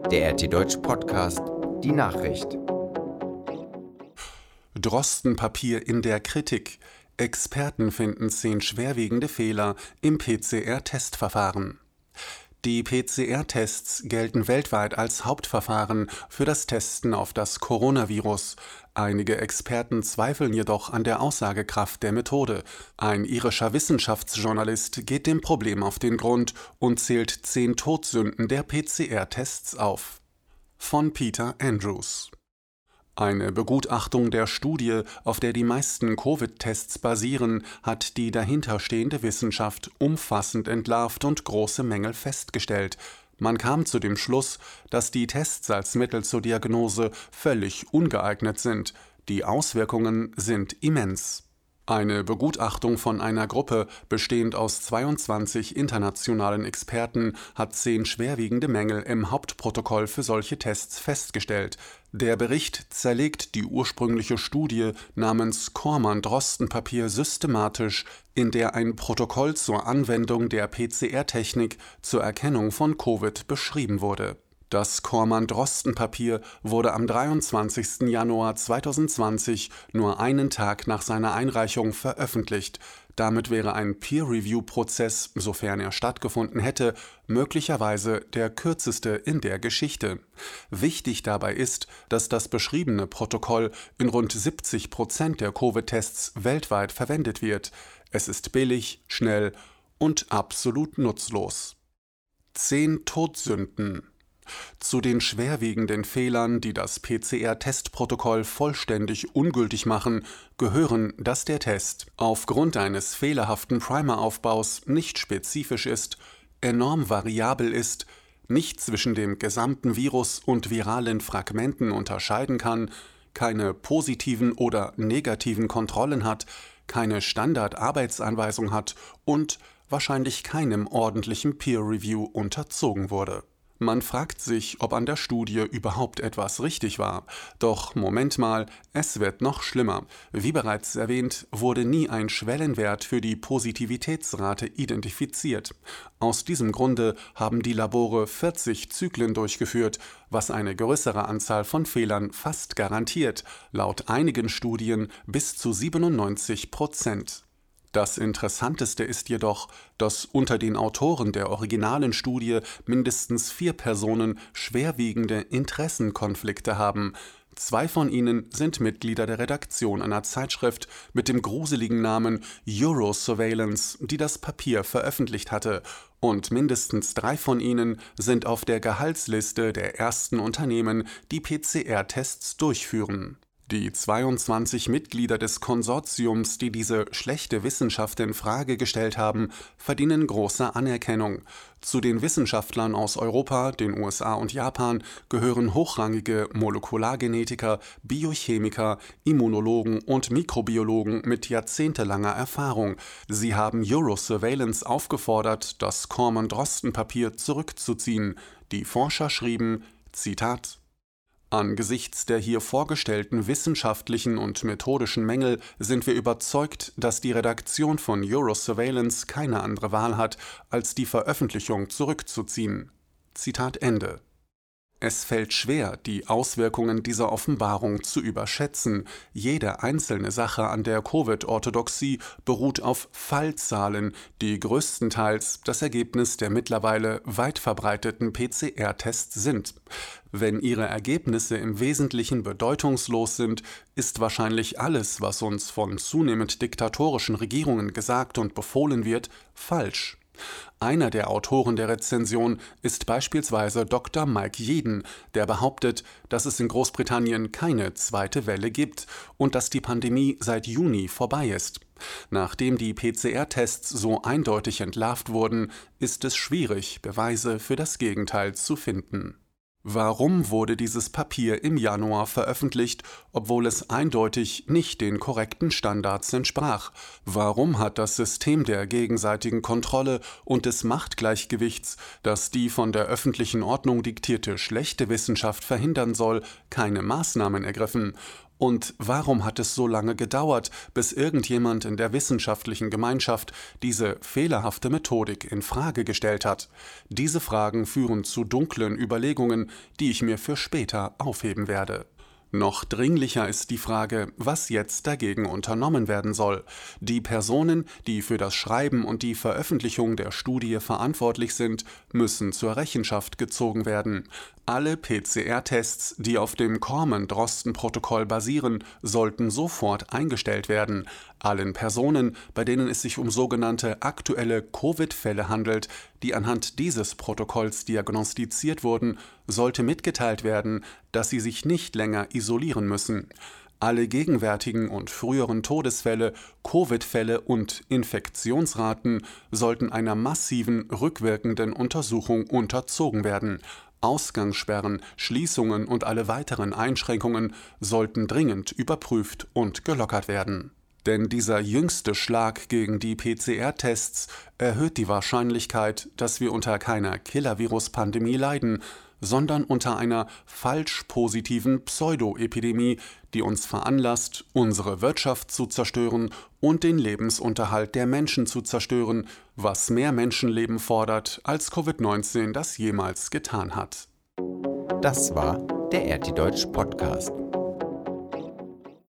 Der RT Deutsch Podcast, die Nachricht. Drosten-Papier in der Kritik. Experten finden 10 schwerwiegende Fehler im PCR-Testverfahren. Die PCR-Tests gelten weltweit als Hauptverfahren für das Testen auf das Coronavirus. Einige Experten zweifeln jedoch an der Aussagekraft der Methode. Ein irischer Wissenschaftsjournalist geht dem Problem auf den Grund und zählt 10 Todsünden der PCR-Tests auf. Von Peter Andrews. Eine Begutachtung der Studie, auf der die meisten Covid-Tests basieren, hat die dahinterstehende Wissenschaft umfassend entlarvt und große Mängel festgestellt. Man kam zu dem Schluss, dass die Tests als Mittel zur Diagnose völlig ungeeignet sind. Die Auswirkungen sind immens. Eine Begutachtung von einer Gruppe, bestehend aus 22 internationalen Experten, hat 10 schwerwiegende Mängel im Hauptprotokoll für solche Tests festgestellt. Der Bericht zerlegt die ursprüngliche Studie namens Corman-Drosten-Papier systematisch, in der ein Protokoll zur Anwendung der PCR-Technik zur Erkennung von Covid beschrieben wurde. Das Corman-Drosten-Papier wurde am 23. Januar 2020, nur einen Tag nach seiner Einreichung, veröffentlicht. Damit wäre ein Peer-Review-Prozess, sofern er stattgefunden hätte, möglicherweise der kürzeste in der Geschichte. Wichtig dabei ist, dass das beschriebene Protokoll in rund 70% der Covid-Tests weltweit verwendet wird. Es ist billig, schnell und absolut nutzlos. 10 Todsünden. Zu den schwerwiegenden Fehlern, die das PCR-Testprotokoll vollständig ungültig machen, gehören, dass der Test aufgrund eines fehlerhaften Primeraufbaus nicht spezifisch ist, enorm variabel ist, nicht zwischen dem gesamten Virus und viralen Fragmenten unterscheiden kann, keine positiven oder negativen Kontrollen hat, keine Standard-Arbeitsanweisung hat und wahrscheinlich keinem ordentlichen Peer-Review unterzogen wurde. Man fragt sich, ob an der Studie überhaupt etwas richtig war. Doch Moment mal, es wird noch schlimmer. Wie bereits erwähnt, wurde nie ein Schwellenwert für die Positivitätsrate identifiziert. Aus diesem Grunde haben die Labore 40 Zyklen durchgeführt, was eine größere Anzahl von Fehlern fast garantiert, laut einigen Studien bis zu 97%. Das Interessanteste ist jedoch, dass unter den Autoren der originalen Studie mindestens 4 Personen schwerwiegende Interessenkonflikte haben. 2 von ihnen sind Mitglieder der Redaktion einer Zeitschrift mit dem gruseligen Namen Eurosurveillance, die das Papier veröffentlicht hatte, und mindestens 3 von ihnen sind auf der Gehaltsliste der ersten Unternehmen, die PCR-Tests durchführen. Die 22 Mitglieder des Konsortiums, die diese schlechte Wissenschaft in Frage gestellt haben, verdienen große Anerkennung. Zu den Wissenschaftlern aus Europa, den USA und Japan gehören hochrangige Molekulargenetiker, Biochemiker, Immunologen und Mikrobiologen mit jahrzehntelanger Erfahrung. Sie haben Eurosurveillance aufgefordert, das Corman-Drosten-Papier zurückzuziehen. Die Forscher schrieben, Zitat: Angesichts der hier vorgestellten wissenschaftlichen und methodischen Mängel sind wir überzeugt, dass die Redaktion von Eurosurveillance keine andere Wahl hat, als die Veröffentlichung zurückzuziehen. Zitat Ende. Es fällt schwer, die Auswirkungen dieser Offenbarung zu überschätzen. Jede einzelne Sache an der Covid-Orthodoxie beruht auf Fallzahlen, die größtenteils das Ergebnis der mittlerweile weit verbreiteten PCR-Tests sind. Wenn ihre Ergebnisse im Wesentlichen bedeutungslos sind, ist wahrscheinlich alles, was uns von zunehmend diktatorischen Regierungen gesagt und befohlen wird, falsch. Einer der Autoren der Rezension ist beispielsweise Dr. Mike Yeadon, der behauptet, dass es in Großbritannien keine zweite Welle gibt und dass die Pandemie seit Juni vorbei ist. Nachdem die PCR-Tests so eindeutig entlarvt wurden, ist es schwierig, Beweise für das Gegenteil zu finden. Warum wurde dieses Papier im Januar veröffentlicht, obwohl es eindeutig nicht den korrekten Standards entsprach? Warum hat das System der gegenseitigen Kontrolle und des Machtgleichgewichts, das die von der öffentlichen Ordnung diktierte schlechte Wissenschaft verhindern soll, keine Maßnahmen ergriffen? Und warum hat es so lange gedauert, bis irgendjemand in der wissenschaftlichen Gemeinschaft diese fehlerhafte Methodik in Frage gestellt hat? Diese Fragen führen zu dunklen Überlegungen, die ich mir für später aufheben werde. Noch dringlicher ist die Frage, was jetzt dagegen unternommen werden soll. Die Personen, die für das Schreiben und die Veröffentlichung der Studie verantwortlich sind, müssen zur Rechenschaft gezogen werden. Alle PCR-Tests, die auf dem Corman-Drosten-Protokoll basieren, sollten sofort eingestellt werden. Allen Personen, bei denen es sich um sogenannte aktuelle Covid-Fälle handelt, die anhand dieses Protokolls diagnostiziert wurden, sollte mitgeteilt werden, dass sie sich nicht länger isolieren müssen. Alle gegenwärtigen und früheren Todesfälle, Covid-Fälle und Infektionsraten sollten einer massiven, rückwirkenden Untersuchung unterzogen werden. Ausgangssperren, Schließungen und alle weiteren Einschränkungen sollten dringend überprüft und gelockert werden. Denn dieser jüngste Schlag gegen die PCR-Tests erhöht die Wahrscheinlichkeit, dass wir unter keiner Killer-Virus-Pandemie leiden, sondern unter einer falsch positiven Pseudoepidemie, die uns veranlasst, unsere Wirtschaft zu zerstören und den Lebensunterhalt der Menschen zu zerstören, was mehr Menschenleben fordert, als Covid-19 das jemals getan hat. Das war der RT Deutsch Podcast.